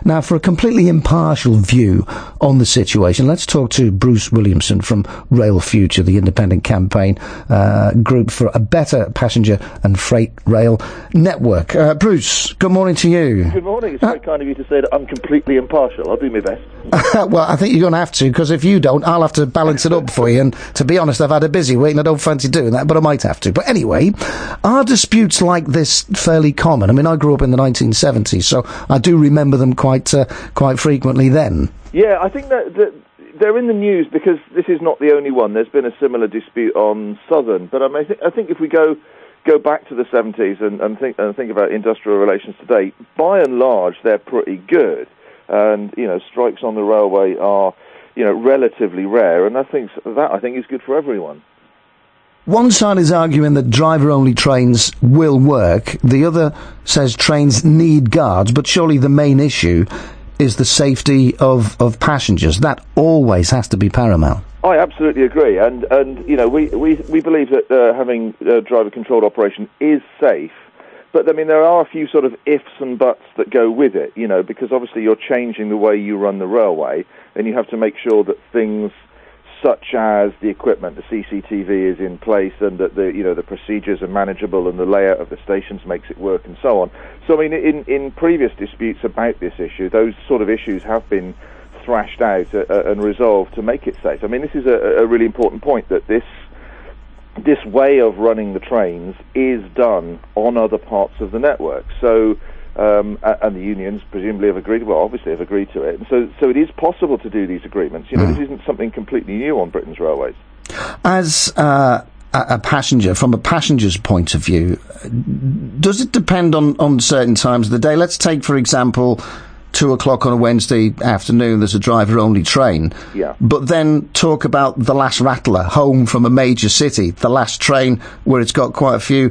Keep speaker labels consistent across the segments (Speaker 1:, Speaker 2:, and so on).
Speaker 1: Now, for a completely impartial view on the situation, let's talk to Bruce Williamson from Rail Future, the independent campaign group for a better passenger and freight rail network. Bruce, good morning to you.
Speaker 2: Good morning. It's very kind of you to say that I'm completely impartial. I'll do my best.
Speaker 1: Well, I think you're going to have to, because if you don't, I'll have to balance it up for you. And to be honest, I've had a busy week and I don't fancy doing that, but I might have to. But anyway, are disputes like this fairly common? I mean, I grew up in the 1970s, so I do remember them quite frequently then.
Speaker 2: Yeah, I think that they're in the news because this is not the only one. There's been a similar dispute on Southern, but I think if we go back to the 70s and think about industrial relations today, by and large they're pretty good. And strikes on the railway are relatively rare, and I think is good for everyone.
Speaker 1: One side is arguing that driver-only trains will work. The other says trains need guards, but surely the main issue is the safety of passengers. That always has to be paramount.
Speaker 2: I absolutely agree, and we believe that having a driver-controlled operation is safe. But, I mean, there are a few sort of ifs and buts that go with it, because obviously you're changing the way you run the railway, and you have to make sure that things such as the equipment, the CCTV is in place, and that the procedures are manageable and the layout of the stations makes it work and so on. So, I mean, in previous disputes about this issue, those sort of issues have been thrashed out and resolved to make it safe. I mean, this is a really important point, that this way of running the trains is done on other parts of the network. So, and the unions presumably have agreed to it. And so it is possible to do these agreements. This isn't something completely new on Britain's railways. As
Speaker 1: a passenger, from a passenger's point of view, does it depend on certain times of the day? Let's take, for example, 2:00 on a Wednesday afternoon, there's a driver-only train.
Speaker 2: Yeah.
Speaker 1: But then talk about the last rattler, home from a major city, the last train where it's got quite a few,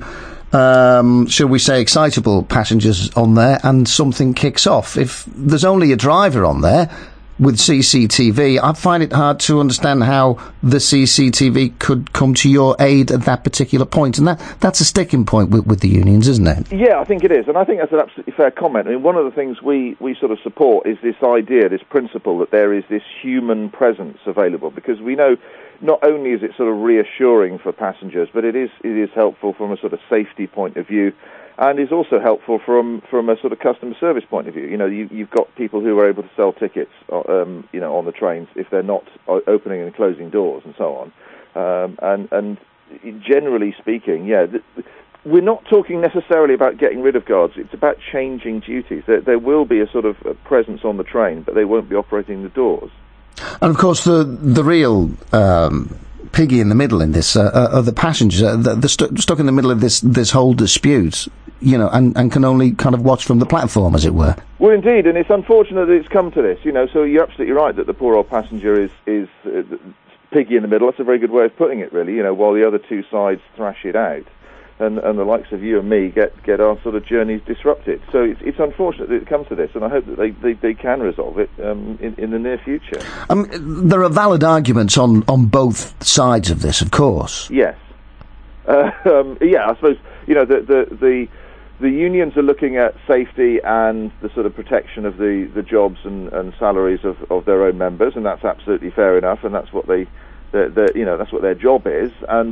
Speaker 1: shall we say, excitable passengers on there, and something kicks off. If there's only a driver on there with CCTV, I find it hard to understand how the CCTV could come to your aid at that particular point. And that's a sticking point with the unions, isn't it?
Speaker 2: Yeah, I think it is. And I think that's an absolutely fair comment. I mean, one of the things we sort of support is this idea, this principle, that there is this human presence available. Because we know not only is it sort of reassuring for passengers, but it is helpful from a sort of safety point of view, and is also helpful from a sort of customer service point of view. You've got people who are able to sell tickets, on the trains if they're not opening and closing doors and so on. And generally speaking, we're not talking necessarily about getting rid of guards. It's about changing duties. There will be a sort of a presence on the train, but they won't be operating the doors.
Speaker 1: And of course, the real piggy in the middle in this are the passengers. They're stuck in the middle of this whole dispute, and can only kind of watch from the platform, as it were.
Speaker 2: Well, indeed, and it's unfortunate that it's come to this. So you're absolutely right that the poor old passenger is piggy in the middle. That's a very good way of putting it, really. While the other two sides thrash it out. And the likes of you and me get our sort of journeys disrupted. So it's unfortunate that it comes to this, and I hope that they can resolve it in the near future.
Speaker 1: There are valid arguments on both sides of this, of course.
Speaker 2: Yes. I suppose the unions are looking at safety and the sort of protection of the jobs and salaries of their own members, and that's absolutely fair enough, and that's what that's what their job is, and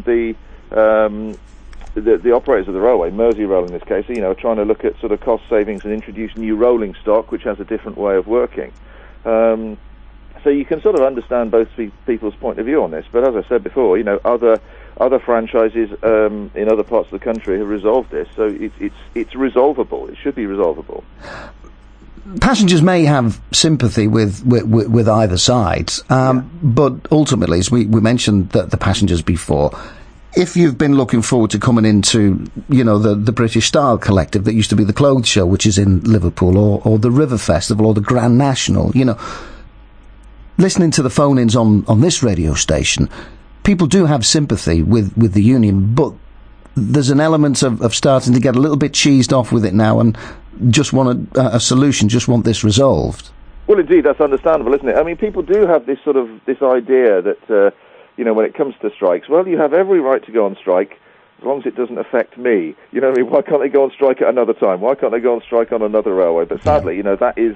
Speaker 2: the operators of the railway, Merseyrail in this case, are trying to look at sort of cost savings and introduce new rolling stock, which has a different way of working. So you can sort of understand both people's point of view on this. But as I said before, other franchises in other parts of the country have resolved this, so it's resolvable. It should be resolvable.
Speaker 1: Passengers may have sympathy with either side, but ultimately, as we mentioned the passengers before, if you've been looking forward to coming into, the British Style Collective that used to be the Clothes Show, which is in Liverpool, or the River Festival, or the Grand National, listening to the phone-ins on this radio station, people do have sympathy with the union, but there's an element of starting to get a little bit cheesed off with it now and just want a solution, just want this resolved.
Speaker 2: Well, indeed, that's understandable, isn't it? I mean, people do have this idea that, when it comes to strikes, well, you have every right to go on strike as long as it doesn't affect me. Why can't they go on strike at another time? Why can't they go on strike on another railway? But sadly, that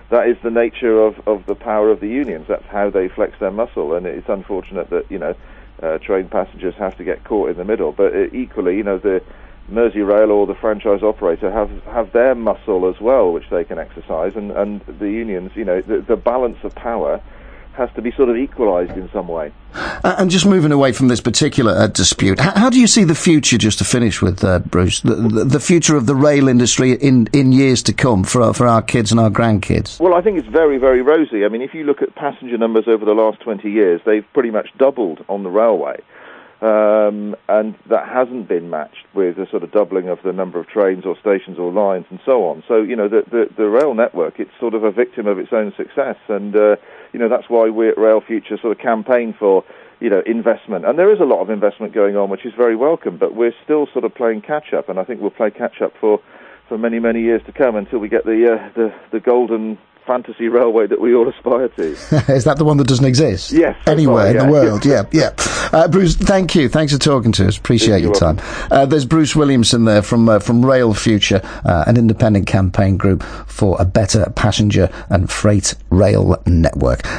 Speaker 2: that is the nature of the power of the unions. That's how they flex their muscle, and it's unfortunate that, train passengers have to get caught in the middle. But equally, the Merseyrail or the franchise operator have their muscle as well, which they can exercise, and the unions, the balance of power has to be sort of equalised in some way.
Speaker 1: And just moving away from this particular dispute, how do you see the future, just to finish with, Bruce, the future of the rail industry in years to come for our kids and our grandkids?
Speaker 2: Well, I think it's very, very rosy. I mean, if you look at passenger numbers over the last 20 years, they've pretty much doubled on the railway. And that hasn't been matched with a sort of doubling of the number of trains or stations or lines and so on. So, the rail network, it's sort of a victim of its own success. And, that's why we at Rail Future sort of campaign for, investment. And there is a lot of investment going on, which is very welcome, but we're still sort of playing catch-up, and I think we'll play catch-up for many, many years to come until we get the golden fantasy railway that we all aspire to.
Speaker 1: Is that the one that doesn't exist?
Speaker 2: Yes.
Speaker 1: Anywhere in the world, yeah. Bruce, thank you. Thanks for talking to us. Appreciate your time. There's Bruce Williamson there from Rail Future, an independent campaign group for a better passenger and freight rail network.